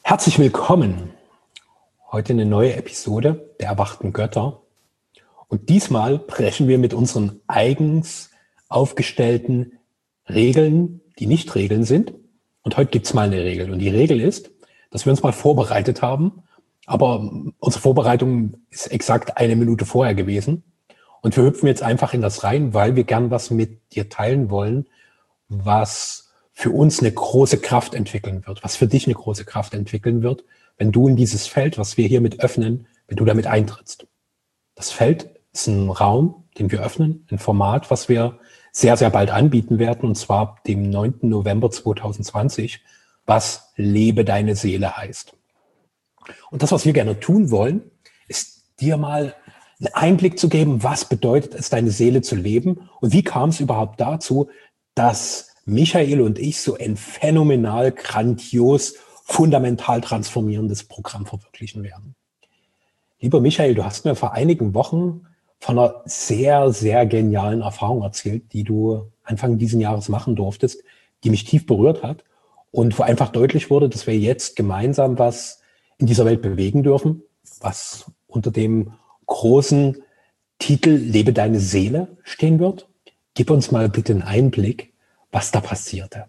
Herzlich willkommen. Heute eine neue Episode der erwachten Götter. Und diesmal brechen wir mit unseren eigens aufgestellten Regeln, die nicht Regeln sind. Und heute gibt's mal eine Regel. Und die Regel ist, dass wir uns mal vorbereitet haben. Aber unsere Vorbereitung ist exakt 1 Minute vorher gewesen. Und wir hüpfen jetzt einfach in das rein, weil wir gern was mit dir teilen wollen, was für uns eine große Kraft entwickeln wird, was für dich eine große Kraft entwickeln wird, wenn du in dieses Feld, was wir hiermit öffnen, wenn du damit eintrittst. Das Feld ist ein Raum, den wir öffnen, ein Format, was wir sehr, sehr bald anbieten werden, und zwar ab dem 9. November 2020, was Lebe deine Seele heißt. Und das, was wir gerne tun wollen, ist dir mal einen Einblick zu geben, was bedeutet es, deine Seele zu leben und wie kam es überhaupt dazu, dass Michael und ich so ein phänomenal, grandios, fundamental transformierendes Programm verwirklichen werden. Lieber Michael, du hast mir vor einigen Wochen von einer sehr, sehr genialen Erfahrung erzählt, die du Anfang dieses Jahres machen durftest, die mich tief berührt hat und wo einfach deutlich wurde, dass wir jetzt gemeinsam was in dieser Welt bewegen dürfen, was unter dem großen Titel Lebe deine Seele stehen wird. Gib uns mal bitte einen Einblick, was da passierte.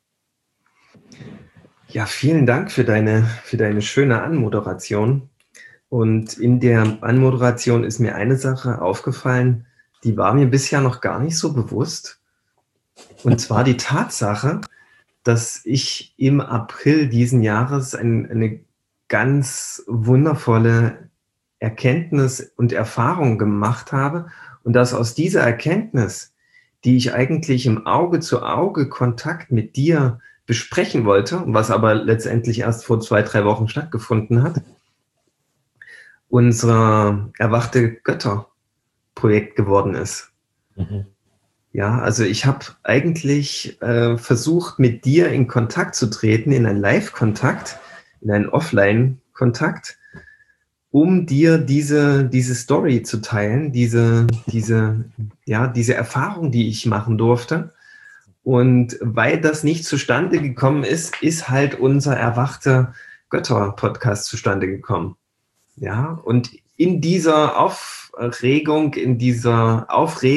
Ja, vielen Dank für deine schöne Anmoderation. Und in der Anmoderation ist mir eine Sache aufgefallen, die war mir bisher noch gar nicht so bewusst. Und zwar die Tatsache, dass ich im April diesen Jahres eine ganz wundervolle Erkenntnis und Erfahrung gemacht habe und dass aus dieser Erkenntnis, die ich eigentlich im Auge-zu-Auge-Kontakt mit dir besprechen wollte, was aber letztendlich erst vor 2-3 Wochen stattgefunden hat, unser Erwachte Götter-Projekt geworden ist. Mhm. Ja, also ich habe eigentlich versucht, mit dir in Kontakt zu treten, in einen Live-Kontakt, in einen Offline-Kontakt, um dir diese Story zu teilen, diese Erfahrung, die ich machen durfte. Und weil das nicht zustande gekommen ist, ist halt unser Erwachte Götter-Podcast zustande gekommen. Ja, und in dieser Aufregung, in dieser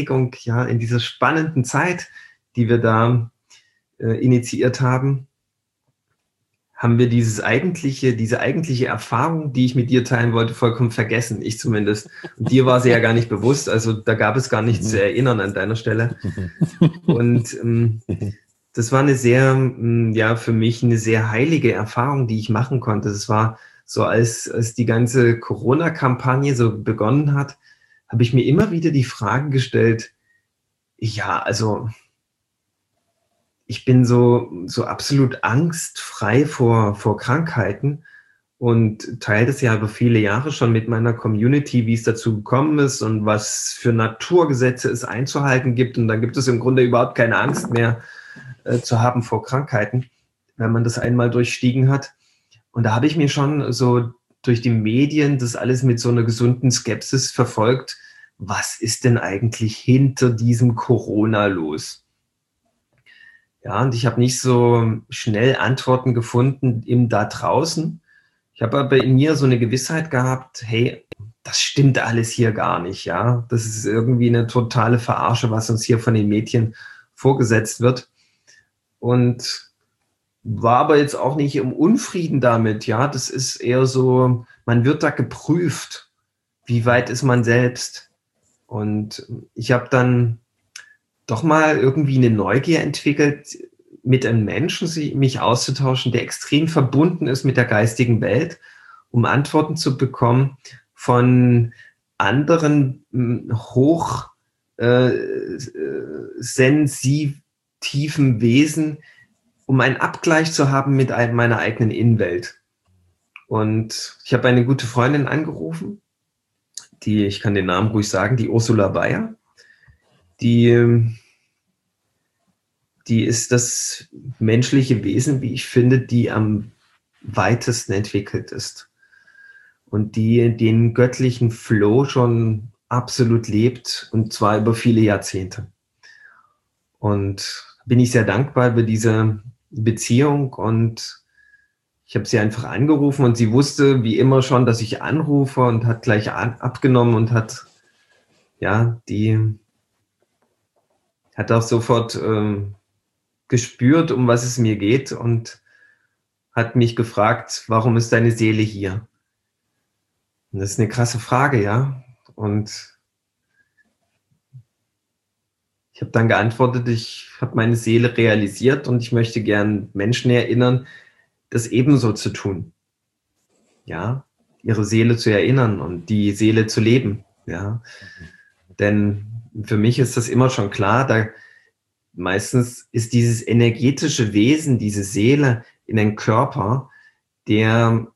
spannenden Zeit, die wir da initiiert haben, haben wir diese eigentliche Erfahrung, die ich mit dir teilen wollte, vollkommen vergessen. Ich zumindest. Und dir war sie ja gar nicht bewusst. Also da gab es gar nichts zu erinnern an deiner Stelle. Und das war für mich eine sehr heilige Erfahrung, die ich machen konnte. Das war so, als die ganze Corona-Kampagne so begonnen hat, habe ich mir immer wieder die Frage gestellt, ja, also ich bin so absolut angstfrei vor Krankheiten und teile das ja über viele Jahre schon mit meiner Community, wie es dazu gekommen ist und was für Naturgesetze es einzuhalten gibt. Und da gibt es im Grunde überhaupt keine Angst mehr zu haben vor Krankheiten, wenn man das einmal durchstiegen hat. Und da habe ich mir schon so durch die Medien das alles mit so einer gesunden Skepsis verfolgt. Was ist denn eigentlich hinter diesem Corona los? Ja, und ich habe nicht so schnell Antworten gefunden im da draußen. Ich habe aber in mir so eine Gewissheit gehabt, hey, das stimmt alles hier gar nicht, ja. Das ist irgendwie eine totale Verarsche, was uns hier von den Medien vorgesetzt wird. Und war aber jetzt auch nicht im Unfrieden damit, ja. Das ist eher so, man wird da geprüft, wie weit ist man selbst. Und ich habe dann doch mal irgendwie eine Neugier entwickelt, mit einem Menschen mich auszutauschen, der extrem verbunden ist mit der geistigen Welt, um Antworten zu bekommen von anderen sensitiven Wesen, um einen Abgleich zu haben mit meiner eigenen Innenwelt. Und ich habe eine gute Freundin angerufen, ich kann den Namen ruhig sagen, die Ursula Bayer. Die ist das menschliche Wesen, wie ich finde, die am weitesten entwickelt ist. Und die den göttlichen Flow schon absolut lebt, und zwar über viele Jahrzehnte. Und bin ich sehr dankbar über diese Beziehung und Ich habe sie einfach angerufen und sie wusste wie immer schon, dass ich anrufe und hat gleich abgenommen und hat auch sofort gespürt, um was es mir geht und hat mich gefragt, warum ist deine Seele hier? Und das ist eine krasse Frage, ja. Und ich habe dann geantwortet, ich habe meine Seele realisiert und ich möchte gern Menschen erinnern, das ebenso zu tun. Ja, ihre Seele zu erinnern und die Seele zu leben. Ja, denn für mich ist das immer schon klar, meistens ist dieses energetische Wesen, diese Seele in den Körper, der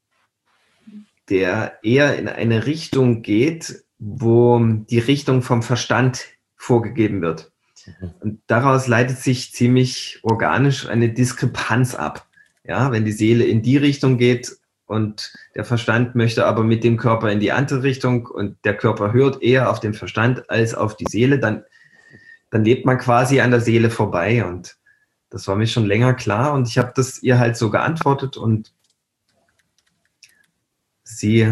eher in eine Richtung geht, wo die Richtung vom Verstand vorgegeben wird. Und daraus leitet sich ziemlich organisch eine Diskrepanz ab. Ja, wenn die Seele in die Richtung geht und der Verstand möchte aber mit dem Körper in die andere Richtung und der Körper hört eher auf den Verstand als auf die Seele, dann lebt man quasi an der Seele vorbei. Und das war mir schon länger klar und ich habe das ihr halt so geantwortet und sie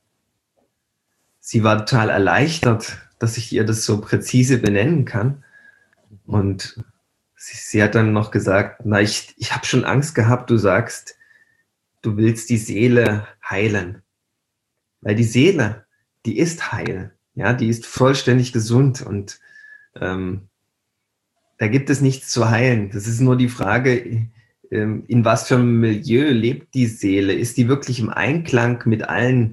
war total erleichtert, dass ich ihr das so präzise benennen kann. Und sie hat dann noch gesagt, ich habe schon Angst gehabt, du sagst, du willst die Seele heilen. Weil die Seele, die ist heil. Ja, die ist vollständig gesund und da gibt es nichts zu heilen. Das ist nur die Frage, in was für einem Milieu lebt die Seele? Ist die wirklich im Einklang mit allen?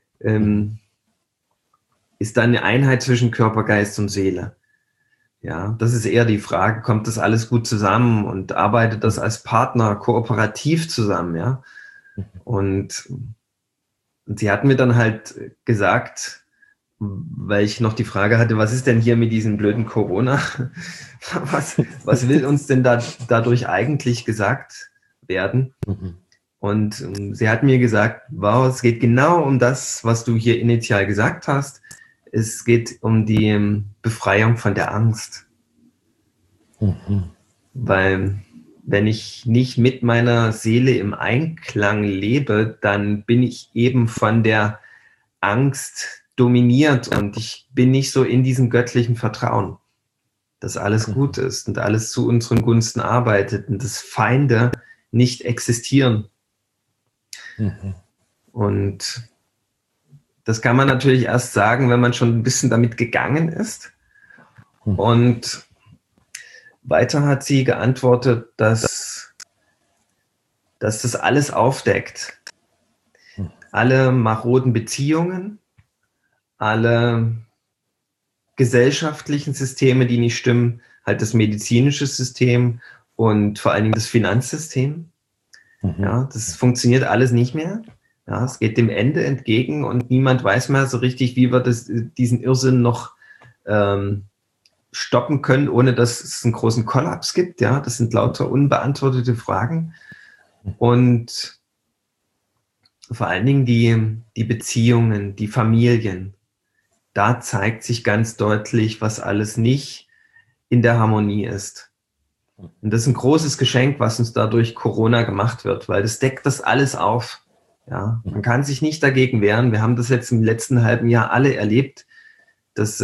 Ist da eine Einheit zwischen Körper, Geist und Seele? Ja, das ist eher die Frage, kommt das alles gut zusammen und arbeitet das als Partner kooperativ zusammen, ja? Und sie hat mir dann halt gesagt, weil ich noch die Frage hatte, was ist denn hier mit diesem blöden Corona? Was will uns denn dadurch eigentlich gesagt werden? Und sie hat mir gesagt, wow, es geht genau um das, was du hier initial gesagt hast. Es geht um die Befreiung von der Angst. Weil wenn ich nicht mit meiner Seele im Einklang lebe, dann bin ich eben von der Angst dominiert und ich bin nicht so in diesem göttlichen Vertrauen, dass alles gut ist und alles zu unseren Gunsten arbeitet und dass Feinde nicht existieren. Und das kann man natürlich erst sagen, wenn man schon ein bisschen damit gegangen ist. Und weiter hat sie geantwortet, dass das alles aufdeckt. Alle maroden Beziehungen, alle gesellschaftlichen Systeme, die nicht stimmen, halt das medizinische System und vor allen Dingen das Finanzsystem. Ja, das funktioniert alles nicht mehr. Ja, es geht dem Ende entgegen und niemand weiß mehr so richtig, wie wir diesen Irrsinn noch stoppen können, ohne dass es einen großen Kollaps gibt. Ja, das sind lauter unbeantwortete Fragen. Und vor allen Dingen die Beziehungen, die Familien. Da zeigt sich ganz deutlich, was alles nicht in der Harmonie ist. Und das ist ein großes Geschenk, was uns dadurch Corona gemacht wird, weil das deckt das alles auf. Ja, man kann sich nicht dagegen wehren. Wir haben das jetzt im letzten halben Jahr alle erlebt, dass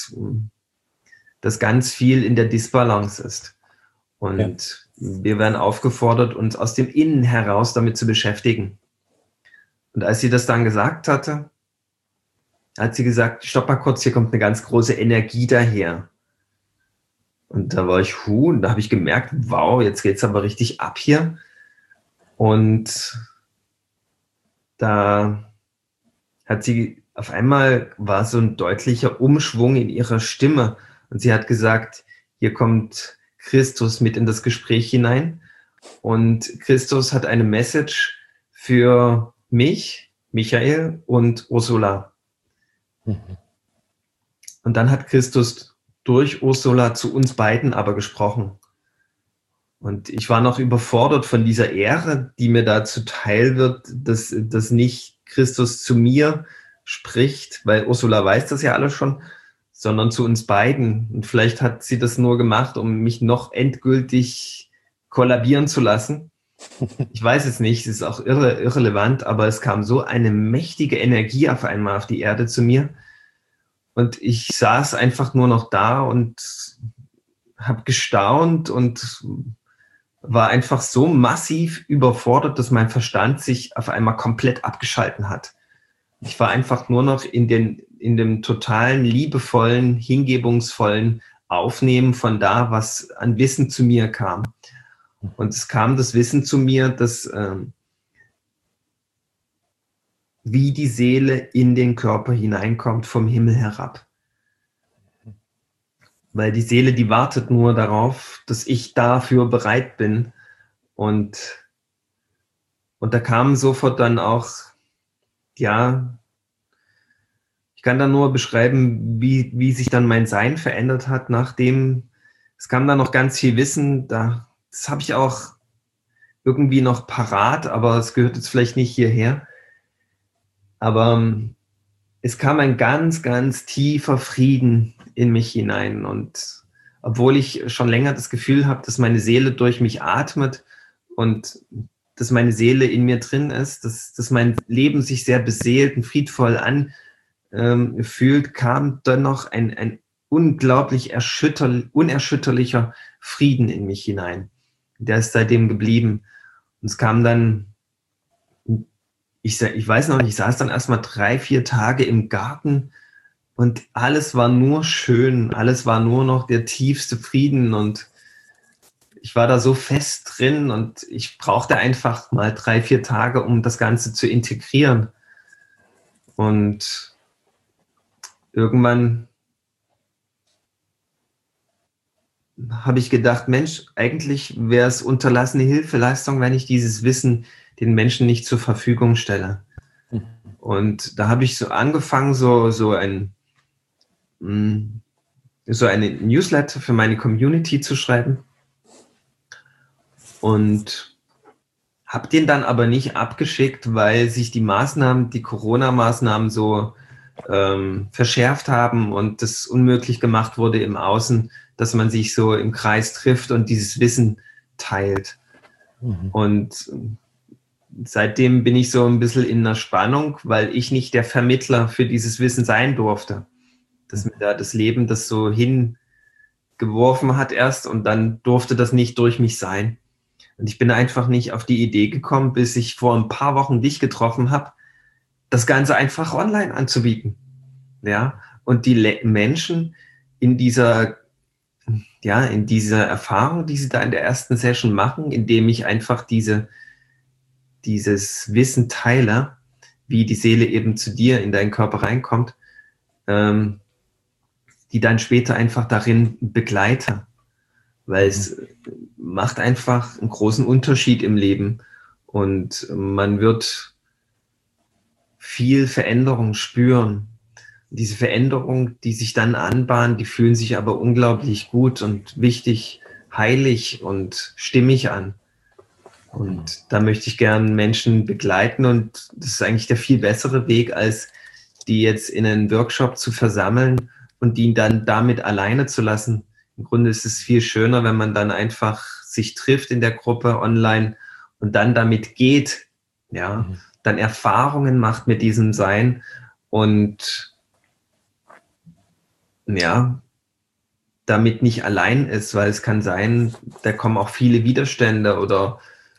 ganz viel in der Disbalance ist. Und wir werden aufgefordert, uns aus dem Innen heraus damit zu beschäftigen. Und als sie das dann gesagt hatte, hat sie gesagt, stopp mal kurz, hier kommt eine ganz große Energie daher. Und da war ich, und da habe ich gemerkt, wow, jetzt geht's aber richtig ab hier. Und da hat sie, auf einmal war so ein deutlicher Umschwung in ihrer Stimme. Und sie hat gesagt, hier kommt Christus mit in das Gespräch hinein. Und Christus hat eine Message für mich, Michael und Ursula. Und dann hat Christus durch Ursula zu uns beiden aber gesprochen. Und ich war noch überfordert von dieser Ehre, die mir da zuteil wird, dass nicht Christus zu mir spricht, weil Ursula weiß das ja alles schon, sondern zu uns beiden. Und vielleicht hat sie das nur gemacht, um mich noch endgültig kollabieren zu lassen. Ich weiß es nicht, es ist auch irrelevant, aber es kam so eine mächtige Energie auf einmal auf die Erde zu mir. Und ich saß einfach nur noch da und habe gestaunt und war einfach so massiv überfordert, dass mein Verstand sich auf einmal komplett abgeschalten hat. Ich war einfach nur noch in dem totalen, liebevollen, hingebungsvollen Aufnehmen von da, was an Wissen zu mir kam. Und es kam das Wissen zu mir, dass wie die Seele in den Körper hineinkommt vom Himmel herab. Weil die Seele, die wartet nur darauf, dass ich dafür bereit bin. Und da kam sofort dann auch, ja, ich kann dann nur beschreiben, wie sich dann mein Sein verändert hat, nachdem, es kam dann noch ganz viel Wissen, das habe ich auch irgendwie noch parat, aber es gehört jetzt vielleicht nicht hierher. Aber es kam ein ganz, ganz tiefer Frieden in mich hinein. Und obwohl ich schon länger das Gefühl habe, dass meine Seele durch mich atmet und dass meine Seele in mir drin ist, dass mein Leben sich sehr beseelt und friedvoll anfühlt, kam dennoch ein unglaublich unerschütterlicher Frieden in mich hinein. Der ist seitdem geblieben. Und es kam dann, ich weiß noch nicht, ich saß dann erstmal 3-4 Tage im Garten und alles war nur schön, alles war nur noch der tiefste Frieden und ich war da so fest drin und ich brauchte einfach mal 3-4 Tage, um das Ganze zu integrieren. Und irgendwann habe ich gedacht, Mensch, eigentlich wäre es unterlassene Hilfeleistung, wenn ich dieses Wissen den Menschen nicht zur Verfügung stelle. Und da habe ich so angefangen, so eine Newsletter für meine Community zu schreiben und habe den dann aber nicht abgeschickt, weil sich die Corona-Maßnahmen so verschärft haben und das unmöglich gemacht wurde im Außen, dass man sich so im Kreis trifft und dieses Wissen teilt. Und seitdem bin ich so ein bisschen in einer Spannung, weil ich nicht der Vermittler für dieses Wissen sein durfte. Dass mir da das Leben das so hingeworfen hat erst und dann durfte das nicht durch mich sein. Und ich bin einfach nicht auf die Idee gekommen, bis ich vor ein paar Wochen dich getroffen habe, das Ganze einfach online anzubieten. Ja, und die Menschen in dieser Erfahrung, die sie da in der ersten Session machen, indem ich einfach dieses Wissen teile, wie die Seele eben zu dir in deinen Körper reinkommt, die dann später einfach darin begleite. Weil es macht einfach einen großen Unterschied im Leben und man wird viel Veränderung spüren. Diese Veränderung, die sich dann anbahnen, die fühlen sich aber unglaublich gut und wichtig, heilig und stimmig an. Und da möchte ich gern Menschen begleiten und das ist eigentlich der viel bessere Weg, als die jetzt in einen Workshop zu versammeln und die dann damit alleine zu lassen. Im Grunde ist es viel schöner, wenn man dann einfach sich trifft in der Gruppe online und dann damit geht, ja, dann Erfahrungen macht mit diesem Sein und ja, damit nicht allein ist, weil es kann sein, da kommen auch viele Widerstände oder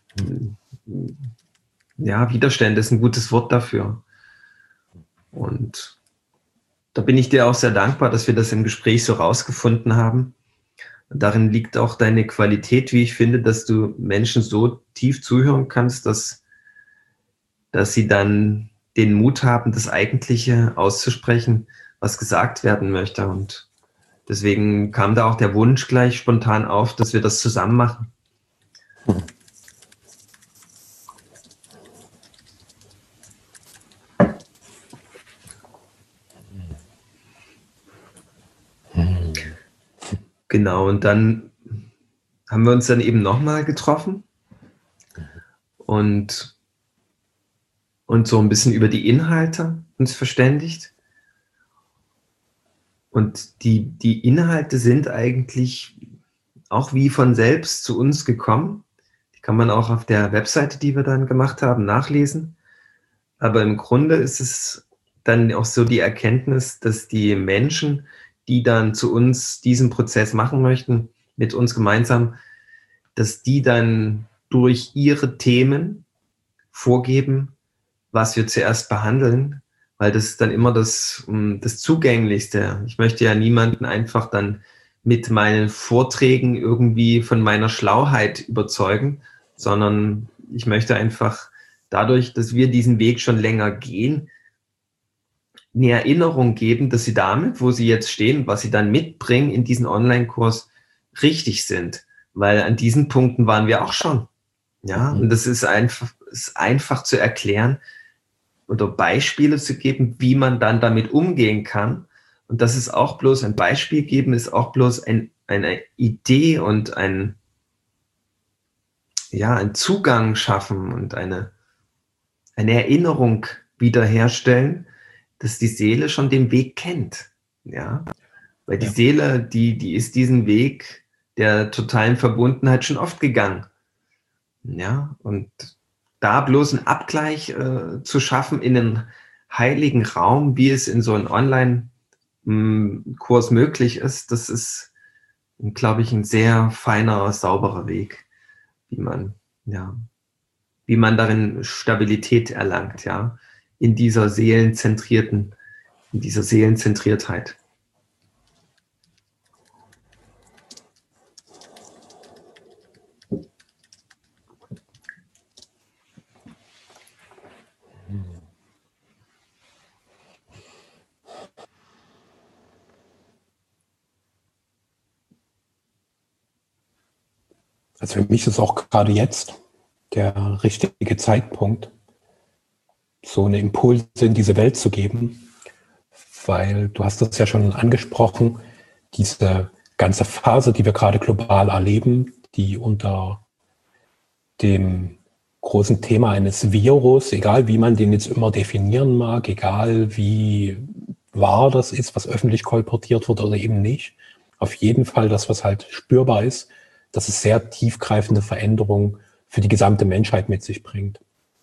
ja, Widerstände ist ein gutes Wort dafür. Und da bin ich dir auch sehr dankbar, dass wir das im Gespräch so rausgefunden haben. Darin liegt auch deine Qualität, wie ich finde, dass du Menschen so tief zuhören kannst, dass sie dann den Mut haben, das Eigentliche auszusprechen, was gesagt werden möchte. Und deswegen kam da auch der Wunsch gleich spontan auf, dass wir das zusammen machen. Genau, und dann haben wir uns dann eben nochmal getroffen und so ein bisschen über die Inhalte uns verständigt. Und die Inhalte sind eigentlich auch wie von selbst zu uns gekommen. Die Kann man auch auf der Webseite, die wir dann gemacht haben, nachlesen. Aber im Grunde ist es dann auch so die Erkenntnis, dass die Menschen, die dann zu uns diesen Prozess machen möchten, mit uns gemeinsam, dass die dann durch ihre Themen vorgeben, was wir zuerst behandeln, weil das ist dann immer das Zugänglichste. Ich möchte ja niemanden einfach dann mit meinen Vorträgen irgendwie von meiner Schlauheit überzeugen, sondern ich möchte einfach dadurch, dass wir diesen Weg schon länger gehen, eine Erinnerung geben, dass sie damit, wo sie jetzt stehen, was sie dann mitbringen in diesen Online-Kurs, richtig sind. Weil an diesen Punkten waren wir auch schon. Ja, und das ist einfach zu erklären oder Beispiele zu geben, wie man dann damit umgehen kann. Und das ist auch bloß ein Beispiel geben, ist auch bloß eine Idee und ein Zugang schaffen und eine Erinnerung wiederherstellen, dass die Seele schon den Weg kennt. Ja, weil die Seele, die ist diesen Weg der totalen Verbundenheit schon oft gegangen. Ja, und da bloß einen Abgleich zu schaffen in einen heiligen Raum, wie es in so einem Online-Kurs möglich ist, das ist, glaube ich, ein sehr feiner, sauberer Weg, wie man darin Stabilität erlangt, ja, in dieser Seelenzentriertheit. Also für mich ist auch gerade jetzt der richtige Zeitpunkt, so eine Impulse in diese Welt zu geben, weil du hast das ja schon angesprochen, diese ganze Phase, die wir gerade global erleben, die unter dem großen Thema eines Virus, egal wie man den jetzt immer definieren mag, egal wie wahr das ist, was öffentlich kolportiert wird oder eben nicht, auf jeden Fall das, was halt spürbar ist, dass es sehr tiefgreifende Veränderungen für die gesamte Menschheit mit sich bringt.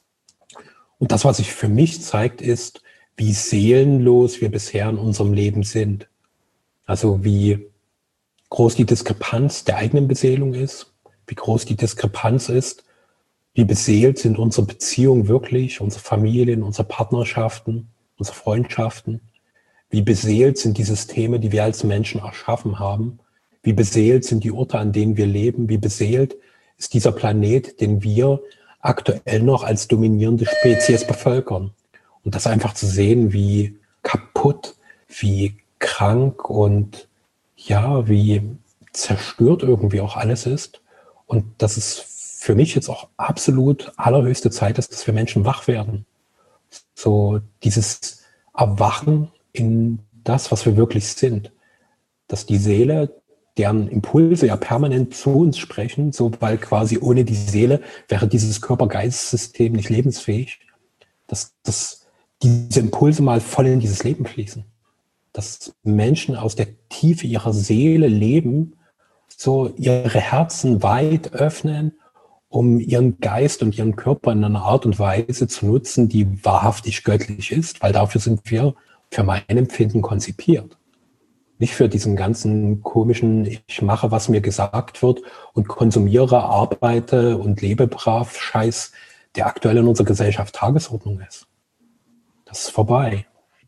Und das, was sich für mich zeigt, ist, wie seelenlos wir bisher in unserem Leben sind. Also wie groß die Diskrepanz der eigenen Beseelung ist, wie groß die Diskrepanz ist, wie beseelt sind unsere Beziehungen wirklich, unsere Familien, unsere Partnerschaften, unsere Freundschaften, wie beseelt sind die Systeme, die wir als Menschen erschaffen haben, wie beseelt sind die Orte, an denen wir leben, wie beseelt ist dieser Planet, den wir aktuell noch als dominierende Spezies bevölkern. Und das einfach zu sehen, wie kaputt, wie krank und ja, wie zerstört irgendwie auch alles ist. Und dass es für mich jetzt auch absolut allerhöchste Zeit ist, dass wir Menschen wach werden. So dieses Erwachen in das, was wir wirklich sind. Dass die Seele, deren Impulse ja permanent zu uns sprechen, so weil quasi ohne die Seele wäre dieses Körper-Geist-System nicht lebensfähig, dass diese Impulse mal voll in dieses Leben fließen. Dass Menschen aus der Tiefe ihrer Seele leben, so ihre Herzen weit öffnen, um ihren Geist und ihren Körper in einer Art und Weise zu nutzen, die wahrhaftig göttlich ist, weil dafür sind wir für mein Empfinden konzipiert. Nicht für diesen ganzen komischen, ich mache, was mir gesagt wird und konsumiere, arbeite und lebe brav Scheiß, der aktuell in unserer Gesellschaft Tagesordnung ist. Das ist vorbei.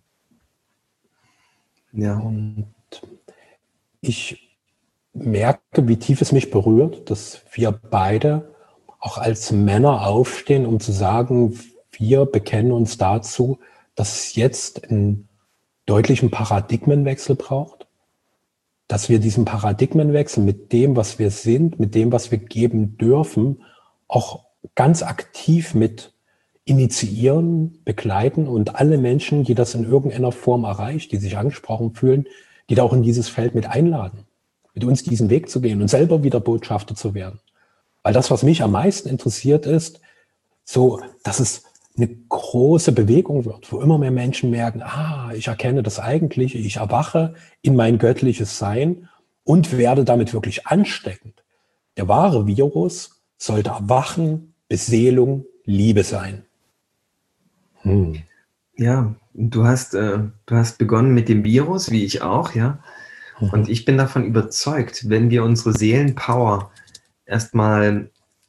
Ja. Und ich merke, wie tief es mich berührt, dass wir beide auch als Männer aufstehen, um zu sagen, wir bekennen uns dazu, dass es jetzt einen deutlichen Paradigmenwechsel braucht, dass wir diesen Paradigmenwechsel mit dem, was wir sind, mit dem, was wir geben dürfen, auch ganz aktiv mit initiieren, begleiten und alle Menschen, die das in irgendeiner Form erreicht, die sich angesprochen fühlen, die da auch in dieses Feld mit einladen, mit uns diesen Weg zu gehen und selber wieder Botschafter zu werden. Weil das, was mich am meisten interessiert, ist, so, dass es eine große Bewegung wird, wo immer mehr Menschen merken, ich erkenne das Eigentliche, ich erwache in mein göttliches Sein und werde damit wirklich ansteckend. Der wahre Virus sollte Erwachen, Beseelung, Liebe sein. Ja, du hast begonnen mit dem Virus, wie ich auch, ja. Und ich bin davon überzeugt, wenn wir unsere Seelenpower erstmal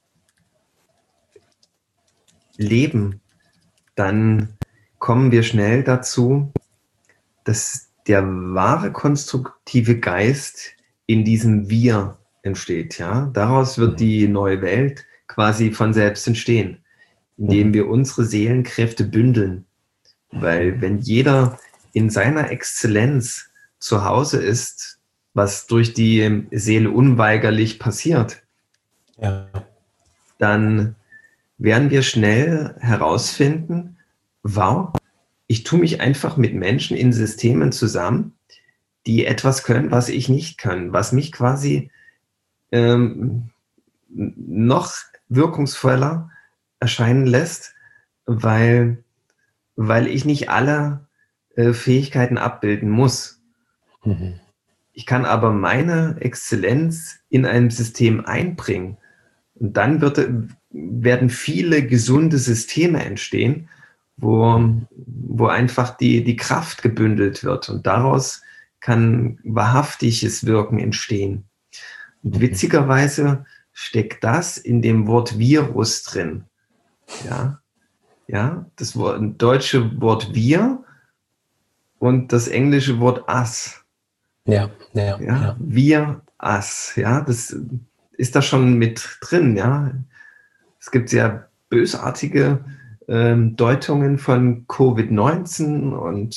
leben, dann kommen wir schnell dazu, dass der wahre konstruktive Geist in diesem Wir entsteht. Ja? Daraus wird die neue Welt quasi von selbst entstehen, indem wir unsere Seelenkräfte bündeln. Weil wenn jeder in seiner Exzellenz zu Hause ist, was durch die Seele unweigerlich passiert, dann werden wir schnell herausfinden, wow, ich tue mich einfach mit Menschen in Systemen zusammen, die etwas können, was ich nicht kann, was mich quasi noch wirkungsvoller erscheinen lässt, weil ich nicht alle Fähigkeiten abbilden muss. Ich kann aber meine Exzellenz in einem System einbringen. Und dann werden viele gesunde Systeme entstehen, wo einfach die Kraft gebündelt wird. Und daraus kann wahrhaftiges Wirken entstehen. Und witzigerweise steckt das in dem Wort Virus drin. Ja, das deutsche Wort wir und das englische Wort us. Ja, wir, us. Ja, das ist da schon mit drin. Ja, es gibt sehr bösartige Deutungen von Covid-19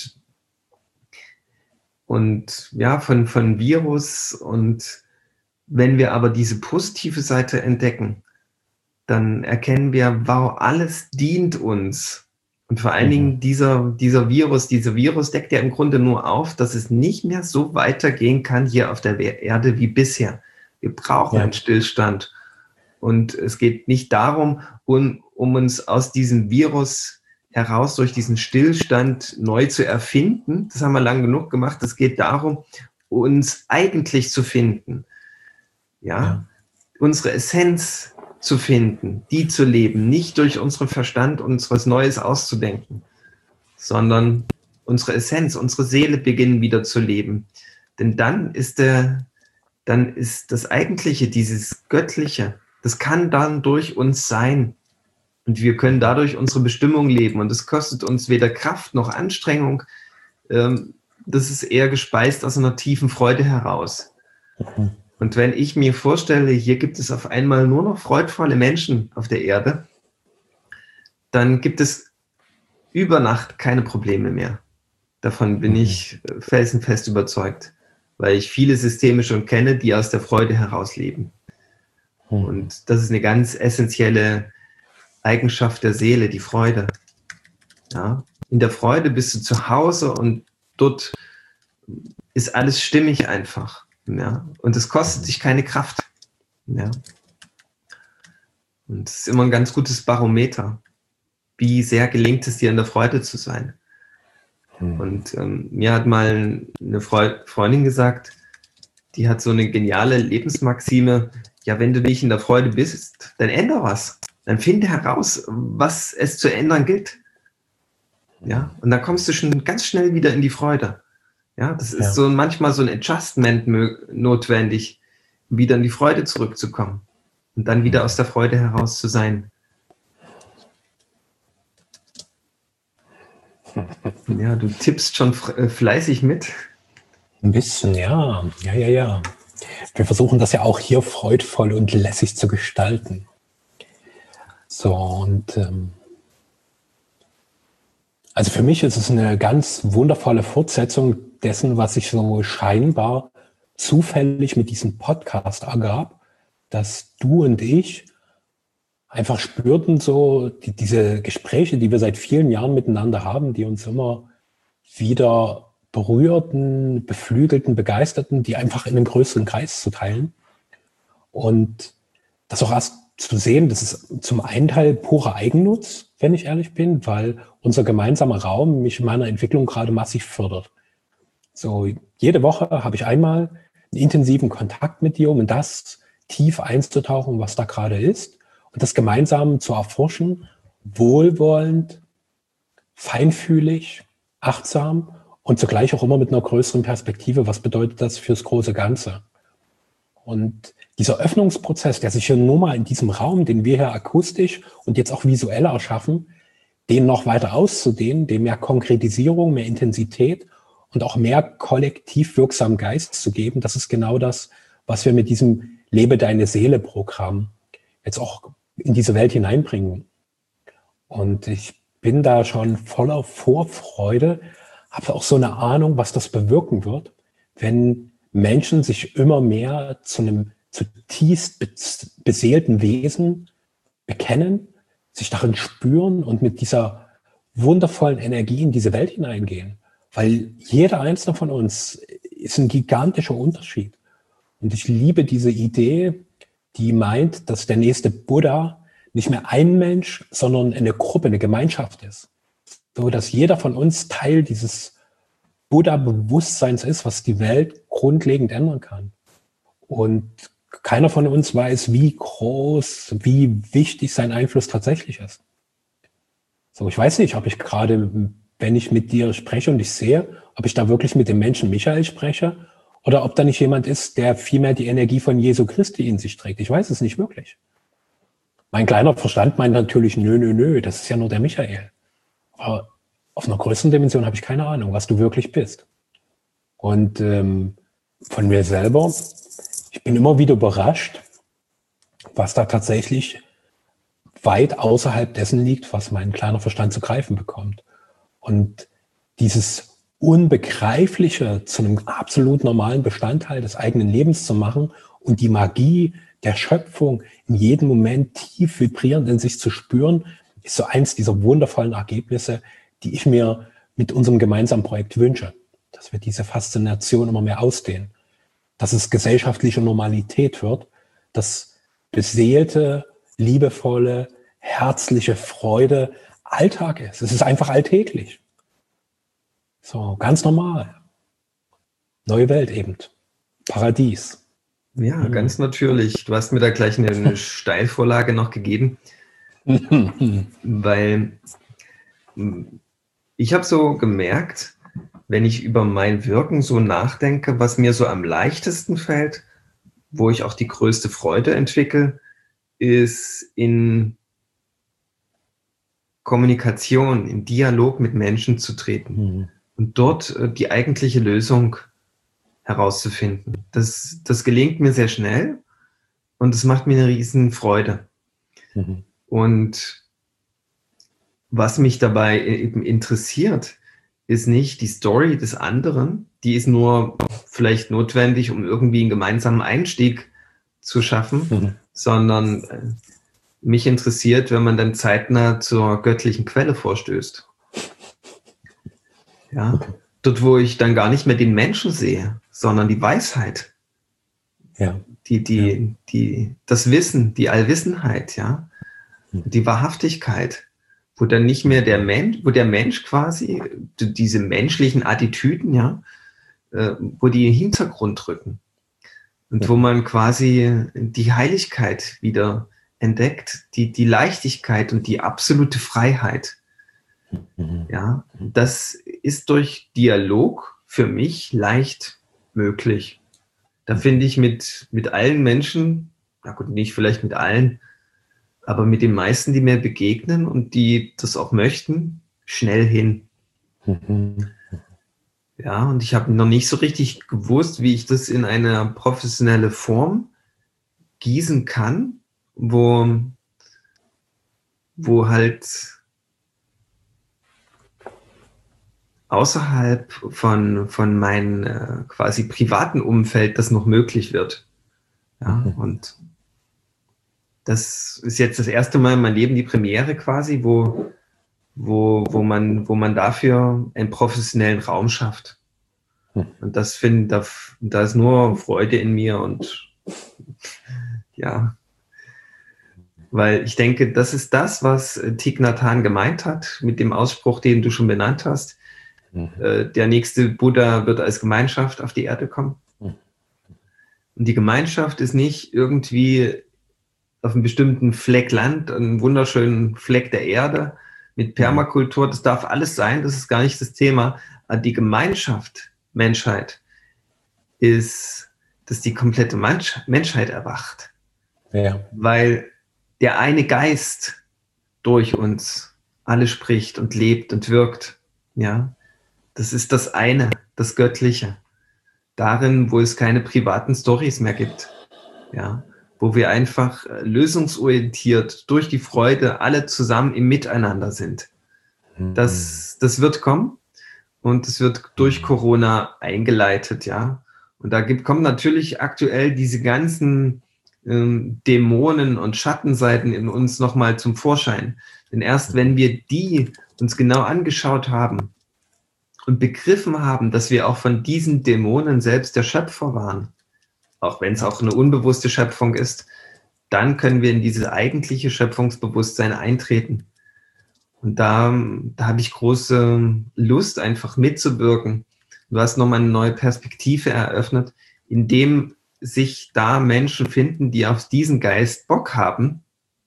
und ja, von Virus. Und wenn wir aber diese positive Seite entdecken, dann erkennen wir, wow, alles dient uns. Und vor allen Dingen dieser Virus deckt ja im Grunde nur auf, dass es nicht mehr so weitergehen kann hier auf der Erde wie bisher. Wir brauchen einen Stillstand. Und es geht nicht darum, um uns aus diesem Virus heraus durch diesen Stillstand neu zu erfinden. Das haben wir lang genug gemacht. Es geht darum, uns eigentlich zu finden. Ja. Unsere Essenz zu finden, die zu leben, nicht durch unseren Verstand uns was Neues auszudenken, sondern unsere Essenz, unsere Seele beginnen wieder zu leben. Denn dann ist das Eigentliche, dieses Göttliche, das kann dann durch uns sein. Und wir können dadurch unsere Bestimmung leben. Und es kostet uns weder Kraft noch Anstrengung. Das ist eher gespeist aus einer tiefen Freude heraus. Und wenn ich mir vorstelle, hier gibt es auf einmal nur noch freudvolle Menschen auf der Erde, dann gibt es über Nacht keine Probleme mehr. Davon bin ich felsenfest überzeugt, weil ich viele Systeme schon kenne, die aus der Freude heraus leben. Und das ist eine ganz essentielle Eigenschaft der Seele, die Freude. Ja? In der Freude bist du zu Hause und dort ist alles stimmig einfach. Ja, und es kostet dich keine Kraft. Ja. Und es ist immer ein ganz gutes Barometer. Wie sehr gelingt es dir, in der Freude zu sein? Und mir hat mal eine Freundin gesagt, die hat so eine geniale Lebensmaxime, ja, wenn du nicht in der Freude bist, dann ändere was. Dann finde heraus, was es zu ändern gilt. Ja, und dann kommst du schon ganz schnell wieder in die Freude. Ja, das ist manchmal so ein Adjustment notwendig, wieder in die Freude zurückzukommen und dann wieder aus der Freude heraus zu sein. Ja, du tippst schon fleißig mit. Ein bisschen, ja. Wir versuchen das ja auch hier freudvoll und lässig zu gestalten. So, und also für mich ist es eine ganz wundervolle Fortsetzung dessen, was sich so scheinbar zufällig mit diesem Podcast ergab, dass du und ich einfach spürten so diese Gespräche, die wir seit vielen Jahren miteinander haben, die uns immer wieder berührten, beflügelten, begeisterten, die einfach in einem größeren Kreis zu teilen. Und das auch erst zu sehen, das ist zum einen Teil purer Eigennutz, wenn ich ehrlich bin, weil unser gemeinsamer Raum mich in meiner Entwicklung gerade massiv fördert. So, jede Woche habe ich einmal einen intensiven Kontakt mit dir, um in das tief einzutauchen, was da gerade ist. und das gemeinsam zu erforschen, wohlwollend, feinfühlig, achtsam und zugleich auch immer mit einer größeren Perspektive. Was bedeutet das fürs große Ganze? Und dieser Öffnungsprozess, der sich hier nur mal in diesem Raum, den wir hier akustisch und jetzt auch visuell erschaffen, den noch weiter auszudehnen, dem mehr Konkretisierung, mehr Intensität und auch mehr kollektiv wirksamen Geist zu geben, das ist genau das, was wir mit diesem Lebe deine Seele-Programm jetzt auch in diese Welt hineinbringen. Und ich bin da schon voller Vorfreude, habe auch so eine Ahnung, was das bewirken wird, wenn Menschen sich immer mehr zu einem zutiefst beseelten Wesen bekennen, sich darin spüren und mit dieser wundervollen Energie in diese Welt hineingehen. Weil jeder einzelne von uns ist ein gigantischer Unterschied. Und ich liebe diese Idee, die meint, dass der nächste Buddha nicht mehr ein Mensch, sondern eine Gruppe, eine Gemeinschaft ist. So dass jeder von uns Teil dieses Buddha-Bewusstseins ist, was die Welt grundlegend ändern kann. Und keiner von uns weiß, wie groß, wie wichtig sein Einfluss tatsächlich ist. So, ich weiß nicht, ob ich gerade, wenn ich mit dir spreche und ich sehe, ob ich da wirklich mit dem Menschen Michael spreche oder ob da nicht jemand ist, der vielmehr die Energie von Jesu Christi in sich trägt. Ich weiß es nicht wirklich. Mein kleiner Verstand meint natürlich, nö, das ist ja nur der Michael. Aber auf einer größeren Dimension habe ich keine Ahnung, was du wirklich bist. Und von mir selber, ich bin immer wieder überrascht, was da tatsächlich weit außerhalb dessen liegt, was mein kleiner Verstand zu greifen bekommt. Und dieses Unbegreifliche zu einem absolut normalen Bestandteil des eigenen Lebens zu machen und die Magie der Schöpfung in jedem Moment tief vibrierend in sich zu spüren, ist so eins dieser wundervollen Ergebnisse, die ich mir mit unserem gemeinsamen Projekt wünsche. Dass wir diese Faszination immer mehr ausdehnen. Dass es gesellschaftliche Normalität wird, dass beseelte, liebevolle, herzliche Freude Alltag ist. Es ist einfach alltäglich. So, ganz normal. Neue Welt eben. Paradies. Ja, ganz natürlich. Du hast mir da gleich eine Steilvorlage noch gegeben, weil ich habe so gemerkt, wenn ich über mein Wirken so nachdenke, was mir so am leichtesten fällt, wo ich auch die größte Freude entwickle, ist in Kommunikation, in Dialog mit Menschen zu treten und dort die eigentliche Lösung herauszufinden. Das gelingt mir sehr schnell und es macht mir eine riesen Freude. Und was mich dabei eben interessiert, ist nicht die Story des anderen, die ist nur vielleicht notwendig, um irgendwie einen gemeinsamen Einstieg zu schaffen, sondern mich interessiert, wenn man dann zeitnah zur göttlichen Quelle vorstößt. Ja, dort, wo ich dann gar nicht mehr den Menschen sehe, sondern die Weisheit. Ja. Das Wissen, die Allwissenheit, ja, die Wahrhaftigkeit, wo dann nicht mehr der Mensch quasi, diese menschlichen Attitüden, ja, wo die in den Hintergrund rücken und wo man quasi die Heiligkeit wieder entdeckt, die Leichtigkeit und die absolute Freiheit. Ja, das ist durch Dialog für mich leicht möglich. Da finde ich mit allen Menschen, na gut, nicht vielleicht mit allen, aber mit den meisten, die mir begegnen und die das auch möchten, schnell hin. Ja, und ich habe noch nicht so richtig gewusst, wie ich das in eine professionelle Form gießen kann, wo halt außerhalb von meinem quasi privaten Umfeld das noch möglich wird. Ja, und das ist jetzt das erste Mal in meinem Leben die Premiere quasi, wo man dafür einen professionellen Raum schafft. Und das da ist nur Freude in mir und ja, weil ich denke, das ist das, was Thich Nhat Hanh gemeint hat mit dem Ausspruch, den du schon benannt hast. Der nächste Buddha wird als Gemeinschaft auf die Erde kommen. Und die Gemeinschaft ist nicht irgendwie auf einem bestimmten Fleck Land, einen wunderschönen Fleck der Erde mit Permakultur. Das darf alles sein, das ist gar nicht das Thema. Aber die Gemeinschaft, Menschheit, ist, dass die komplette Menschheit erwacht. Ja. Weil der eine Geist durch uns alle spricht und lebt und wirkt. Ja, das ist das eine, das Göttliche. Darin, wo es keine privaten Storys mehr gibt. Ja, wo wir einfach lösungsorientiert durch die Freude alle zusammen im Miteinander sind. Das wird kommen und es wird durch Corona eingeleitet, ja. Und da kommen natürlich aktuell diese ganzen Dämonen und Schattenseiten in uns nochmal zum Vorschein. Denn erst wenn wir die uns genau angeschaut haben und begriffen haben, dass wir auch von diesen Dämonen selbst der Schöpfer waren, auch wenn es auch eine unbewusste Schöpfung ist, dann können wir in dieses eigentliche Schöpfungsbewusstsein eintreten. Und da habe ich große Lust, einfach mitzuwirken. Du hast nochmal eine neue Perspektive eröffnet, indem sich da Menschen finden, die auf diesen Geist Bock haben,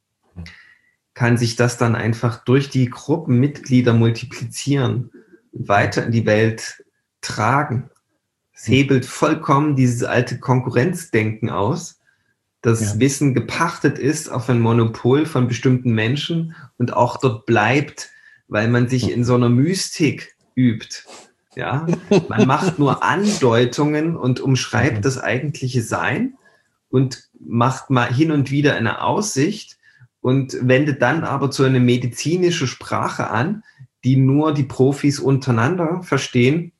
kann sich das dann einfach durch die Gruppenmitglieder multiplizieren und weiter in die Welt tragen. Es hebelt vollkommen dieses alte Konkurrenzdenken aus, dass Wissen gepachtet ist auf ein Monopol von bestimmten Menschen und auch dort bleibt, weil man sich in so einer Mystik übt. Ja, man macht nur Andeutungen und umschreibt das eigentliche Sein und macht mal hin und wieder eine Aussicht und wendet dann aber zu einer medizinischen Sprache an, die nur die Profis untereinander verstehen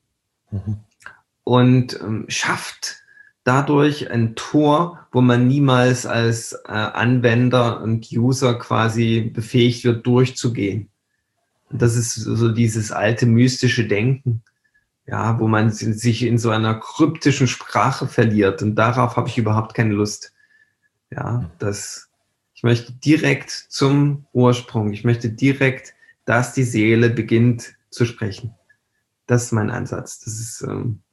und schafft dadurch ein Tor, wo man niemals als Anwender und User quasi befähigt wird, durchzugehen. Und das ist so dieses alte mystische Denken. Ja, wo man sich in so einer kryptischen Sprache verliert. Und darauf habe ich überhaupt keine Lust. Ja, ich möchte direkt zum Ursprung. Ich möchte direkt, dass die Seele beginnt zu sprechen. Das ist mein Ansatz. Das ist,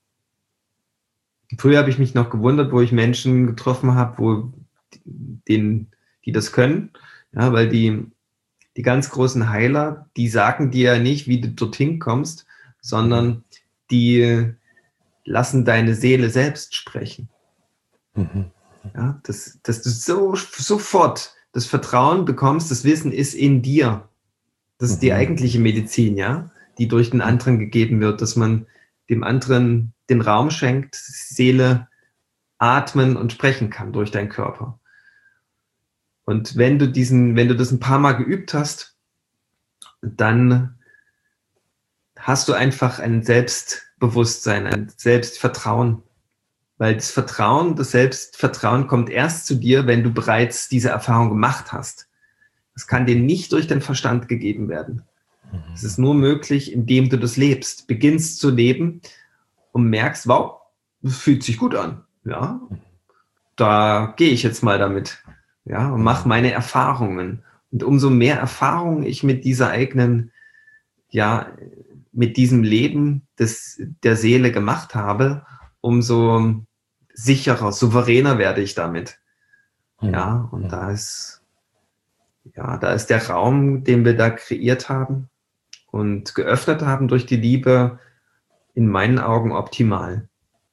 früher habe ich mich noch gewundert, wo ich Menschen getroffen habe, die das können. Ja, weil die ganz großen Heiler, die sagen dir ja nicht, wie du dorthin kommst, sondern die lassen deine Seele selbst sprechen. Ja, dass du sofort das Vertrauen bekommst, das Wissen ist in dir. Das ist die eigentliche Medizin, ja, die durch den anderen gegeben wird, dass man dem anderen den Raum schenkt, Seele atmen und sprechen kann durch deinen Körper. Und wenn du das ein paar Mal geübt hast, dann hast du einfach ein Selbstbewusstsein, ein Selbstvertrauen. Weil das Selbstvertrauen kommt erst zu dir, wenn du bereits diese Erfahrung gemacht hast. Das kann dir nicht durch den Verstand gegeben werden. Es ist nur möglich, indem du das lebst. Beginnst zu leben und merkst, wow, das fühlt sich gut an. Ja, da gehe ich jetzt mal damit. Ja, und mache meine Erfahrungen. Und umso mehr Erfahrungen ich mit dieser eigenen, mit diesem Leben der Seele gemacht habe, umso sicherer, souveräner werde ich damit. Ja, und da ist der Raum, den wir da kreiert haben und geöffnet haben durch die Liebe, in meinen Augen optimal.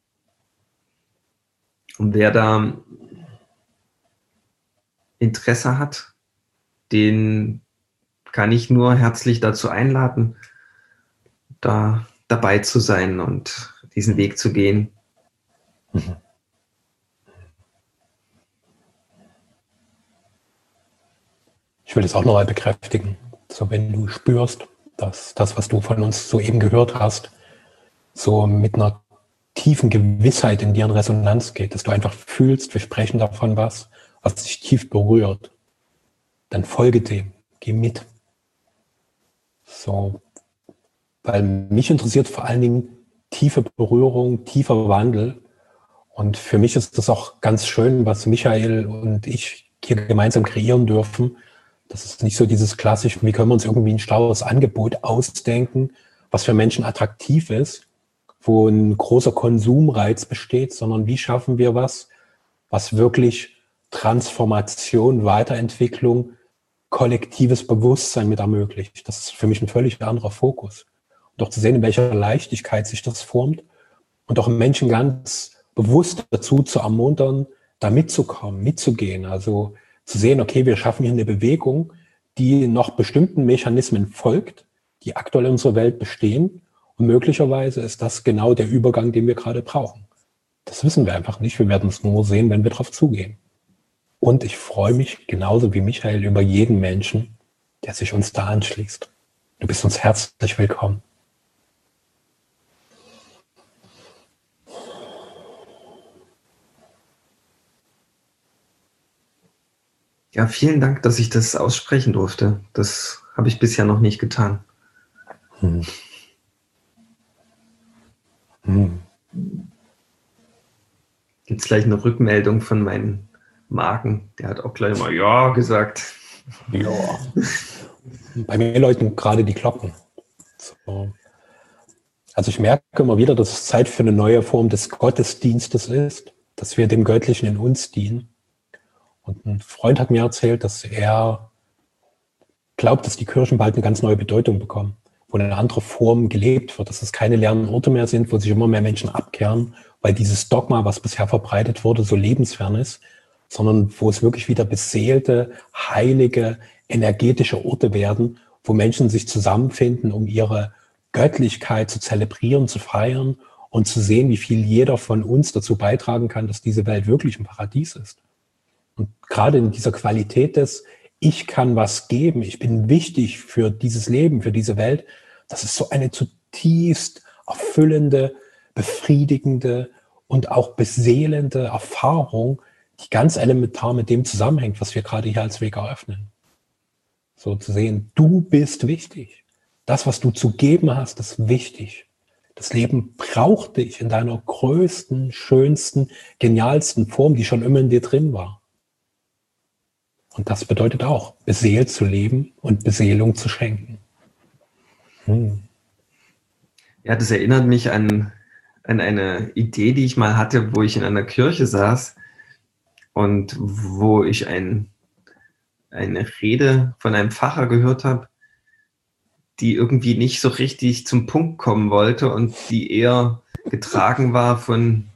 Und wer da Interesse hat, den kann ich nur herzlich dazu einladen, da dabei zu sein und diesen Weg zu gehen. Ich will das auch nochmal bekräftigen. So, wenn du spürst, dass das, was du von uns soeben gehört hast, so mit einer tiefen Gewissheit in dir in Resonanz geht, dass du einfach fühlst, wir sprechen davon was dich tief berührt, dann folge dem, geh mit. So, weil mich interessiert vor allen Dingen tiefe Berührung, tiefer Wandel. Und für mich ist das auch ganz schön, was Michael und ich hier gemeinsam kreieren dürfen. Das ist nicht so dieses klassische, wie können wir uns irgendwie ein schlaues Angebot ausdenken, was für Menschen attraktiv ist, wo ein großer Konsumreiz besteht, sondern wie schaffen wir was wirklich Transformation, Weiterentwicklung, kollektives Bewusstsein mit ermöglicht. Das ist für mich ein völlig anderer Fokus. Und auch zu sehen, in welcher Leichtigkeit sich das formt und auch Menschen ganz bewusst dazu zu ermuntern, da mitzukommen, mitzugehen. Also zu sehen, okay, wir schaffen hier eine Bewegung, die noch bestimmten Mechanismen folgt, die aktuell in unserer Welt bestehen. Und möglicherweise ist das genau der Übergang, den wir gerade brauchen. Das wissen wir einfach nicht. Wir werden es nur sehen, wenn wir darauf zugehen. Und ich freue mich genauso wie Michael über jeden Menschen, der sich uns da anschließt. Du bist uns herzlich willkommen. Ja, vielen Dank, dass ich das aussprechen durfte. Das habe ich bisher noch nicht getan. Gibt es gleich eine Rückmeldung von meinen Magen? Der hat auch gleich mal Ja gesagt. Ja. Bei mir läuten gerade die Glocken. So. Also ich merke immer wieder, dass es Zeit für eine neue Form des Gottesdienstes ist, dass wir dem Göttlichen in uns dienen. Und ein Freund hat mir erzählt, dass er glaubt, dass die Kirchen bald eine ganz neue Bedeutung bekommen, wo eine andere Form gelebt wird, dass es keine leeren Orte mehr sind, wo sich immer mehr Menschen abkehren, weil dieses Dogma, was bisher verbreitet wurde, so lebensfern ist, sondern wo es wirklich wieder beseelte, heilige, energetische Orte werden, wo Menschen sich zusammenfinden, um ihre Göttlichkeit zu zelebrieren, zu feiern und zu sehen, wie viel jeder von uns dazu beitragen kann, dass diese Welt wirklich ein Paradies ist. Und gerade in dieser Qualität des Ich kann was geben, ich bin wichtig für dieses Leben, für diese Welt, das ist so eine zutiefst erfüllende, befriedigende und auch beseelende Erfahrung, die ganz elementar mit dem zusammenhängt, was wir gerade hier als Weg eröffnen. So zu sehen, du bist wichtig. Das, was du zu geben hast, ist wichtig. Das Leben braucht dich in deiner größten, schönsten, genialsten Form, die schon immer in dir drin war. Und das bedeutet auch, beseelt zu leben und Beseelung zu schenken. Ja, das erinnert mich an eine Idee, die ich mal hatte, wo ich in einer Kirche saß und wo ich eine Rede von einem Pfarrer gehört habe, die irgendwie nicht so richtig zum Punkt kommen wollte und die eher getragen war von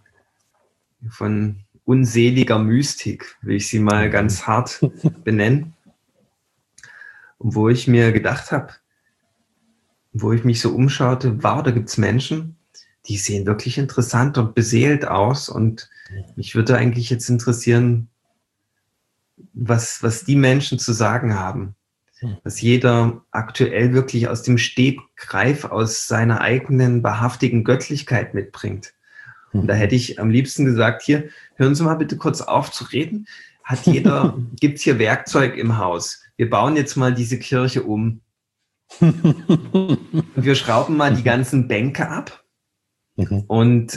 unseliger Mystik, will ich sie mal ganz hart benennen. Und wo ich mir gedacht habe, wo ich mich so umschaute, wow, da gibt es Menschen, die sehen wirklich interessant und beseelt aus. Und mich würde eigentlich jetzt interessieren, was die Menschen zu sagen haben. Was jeder aktuell wirklich aus dem Stegreif, aus seiner eigenen wahrhaftigen Göttlichkeit mitbringt. Und da hätte ich am liebsten gesagt, hier, hören Sie mal bitte kurz auf zu reden. Gibt es hier Werkzeug im Haus? Wir bauen jetzt mal diese Kirche um. Und wir schrauben mal die ganzen Bänke ab. Und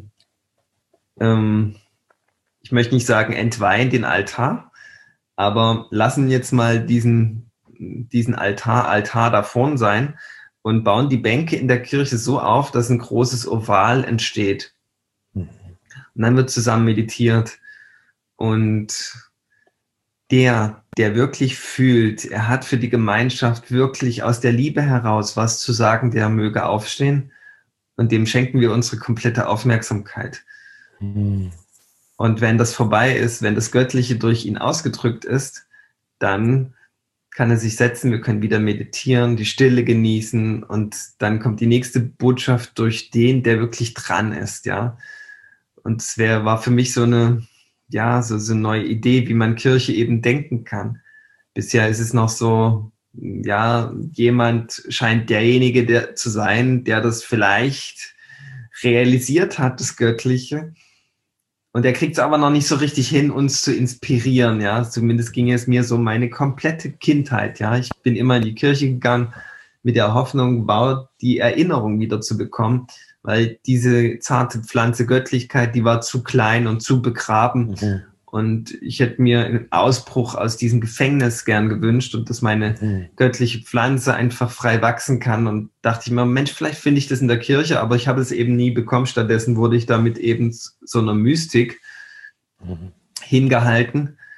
ich möchte nicht sagen, entweihen den Altar, aber lassen jetzt mal diesen Altar da vorn sein und bauen die Bänke in der Kirche so auf, dass ein großes Oval entsteht. Und dann wird zusammen meditiert. Und der wirklich fühlt, er hat für die Gemeinschaft wirklich aus der Liebe heraus was zu sagen, der möge aufstehen. Und dem schenken wir unsere komplette Aufmerksamkeit. Und wenn das vorbei ist, wenn das Göttliche durch ihn ausgedrückt ist, dann kann er sich setzen, wir können wieder meditieren, die Stille genießen und dann kommt die nächste Botschaft durch den, der wirklich dran ist, ja. Und es war für mich so eine neue Idee, wie man Kirche eben denken kann. Bisher ist es noch so, ja, jemand scheint derjenige zu sein, der das vielleicht realisiert hat, das Göttliche. Und er kriegt es aber noch nicht so richtig hin, uns zu inspirieren, ja. Zumindest ging es mir so meine komplette Kindheit, ja. Ich bin immer in die Kirche gegangen mit der Hoffnung, die Erinnerung wieder zu bekommen, weil diese zarte Pflanze Göttlichkeit, die war zu klein und zu begraben. Und ich hätte mir einen Ausbruch aus diesem Gefängnis gern gewünscht und dass meine göttliche Pflanze einfach frei wachsen kann. Und dachte ich mir, Mensch, vielleicht finde ich das in der Kirche, aber ich habe es eben nie bekommen. Stattdessen wurde ich damit eben so einer Mystik hingehalten.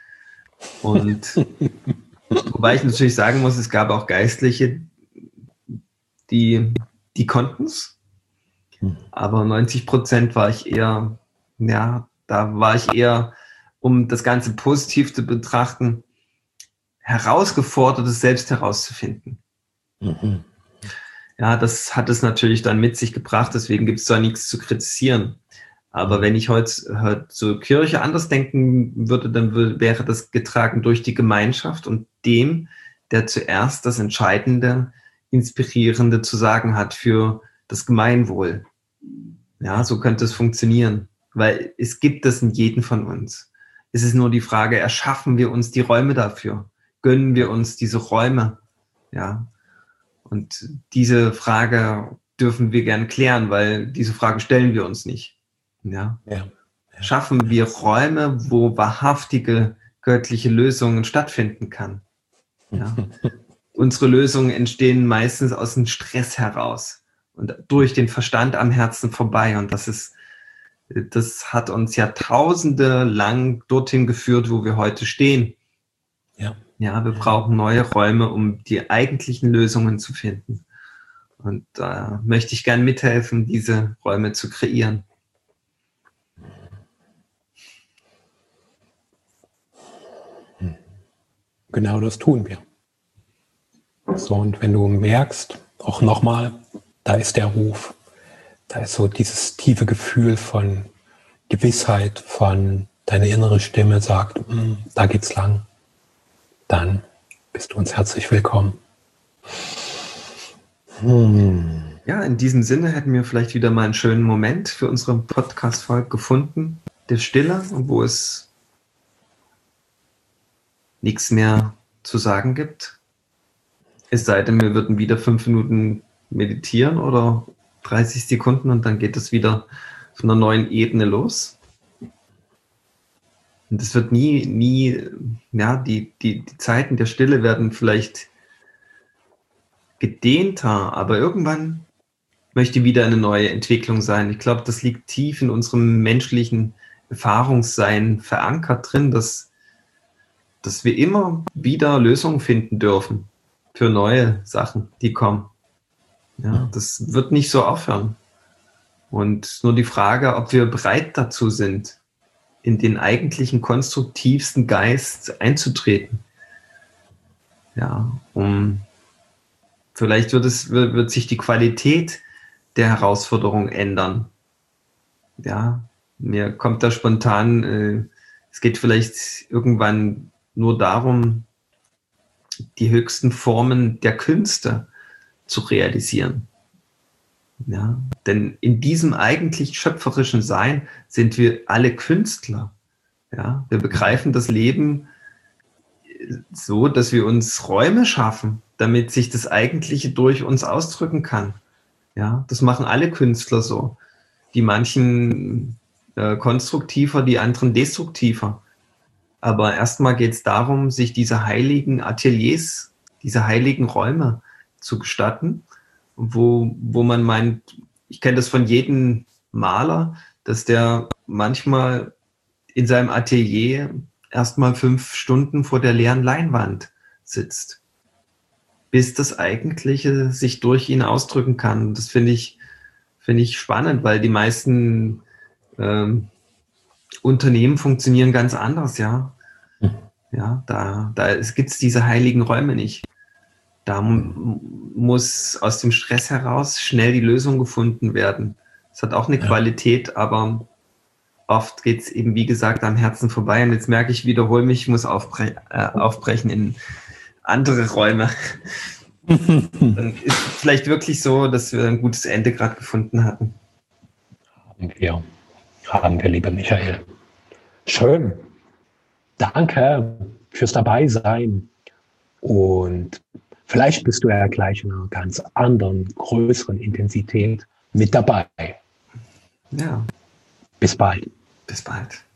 Und wobei ich natürlich sagen muss, es gab auch Geistliche, die konnten es. Aber 90% war ich eher, ja, da war ich eher, um das Ganze positiv zu betrachten, herausgefordert, es selbst herauszufinden. Mhm. Ja, das hat es natürlich dann mit sich gebracht, deswegen gibt es da nichts zu kritisieren. Aber wenn ich heute zur Kirche anders denken würde, dann wäre das getragen durch die Gemeinschaft und dem, der zuerst das Entscheidende, Inspirierende zu sagen hat für das Gemeinwohl. Ja, so könnte es funktionieren, weil es gibt es in jedem von uns. Es ist nur die Frage, erschaffen wir uns die Räume dafür? Gönnen wir uns diese Räume? Ja, und diese Frage dürfen wir gern klären, weil diese Frage stellen wir uns nicht. Ja. Schaffen wir Räume, wo wahrhaftige göttliche Lösungen stattfinden kann. Ja. Unsere Lösungen entstehen meistens aus dem Stress heraus und durch den Verstand am Herzen vorbei. Und das hat uns Jahrtausende lang dorthin geführt, wo wir heute stehen. Ja, wir brauchen neue Räume, um die eigentlichen Lösungen zu finden. Und da möchte ich gern mithelfen, diese Räume zu kreieren. Genau das tun wir. So, und wenn du merkst, auch nochmal, da ist der Ruf, da ist so dieses tiefe Gefühl von Gewissheit, von deine innere Stimme sagt, da geht's lang, dann bist du uns herzlich willkommen. Ja, in diesem Sinne hätten wir vielleicht wieder mal einen schönen Moment für unsere Podcast-Folge gefunden, der Stille, wo es nichts mehr zu sagen gibt. Es sei denn, wir würden wieder 5 Minuten meditieren oder 30 Sekunden und dann geht es wieder von einer neuen Ebene los. Und es wird nie, ja, die Zeiten der Stille werden vielleicht gedehnter, aber irgendwann möchte wieder eine neue Entwicklung sein. Ich glaube, das liegt tief in unserem menschlichen Erfahrungssein verankert drin, dass wir immer wieder Lösungen finden dürfen für neue Sachen, die kommen. Ja, das wird nicht so aufhören. Und nur die Frage, ob wir bereit dazu sind, in den eigentlichen konstruktivsten Geist einzutreten. Ja, vielleicht wird sich die Qualität der Herausforderung ändern. Ja, mir kommt da spontan, es geht vielleicht irgendwann nur darum, die höchsten Formen der Künste zu realisieren. Ja, denn in diesem eigentlich schöpferischen Sein sind wir alle Künstler. Ja, wir begreifen das Leben so, dass wir uns Räume schaffen, damit sich das Eigentliche durch uns ausdrücken kann. Ja, das machen alle Künstler so. Die manchen konstruktiver, die anderen destruktiver. Aber erstmal geht es darum, sich diese heiligen Ateliers, diese heiligen Räume zu gestatten, wo man meint, ich kenne das von jedem Maler, dass der manchmal in seinem Atelier erstmal 5 Stunden vor der leeren Leinwand sitzt, bis das Eigentliche sich durch ihn ausdrücken kann. Das finde ich spannend, weil die meisten Unternehmen funktionieren ganz anders, ja. Ja, da gibt es diese heiligen Räume nicht. Da muss aus dem Stress heraus schnell die Lösung gefunden werden. Es hat auch eine Qualität, aber oft geht es eben, wie gesagt, am Herzen vorbei. Und jetzt merke ich, wiederhole mich, ich muss aufbrechen in andere Räume. Dann ist es vielleicht wirklich so, dass wir ein gutes Ende gerade gefunden hatten. Haben wir, lieber Michael. Schön. Danke fürs Dabeisein. Und vielleicht bist du ja gleich in einer ganz anderen, größeren Intensität mit dabei. Ja. Bis bald. Bis bald.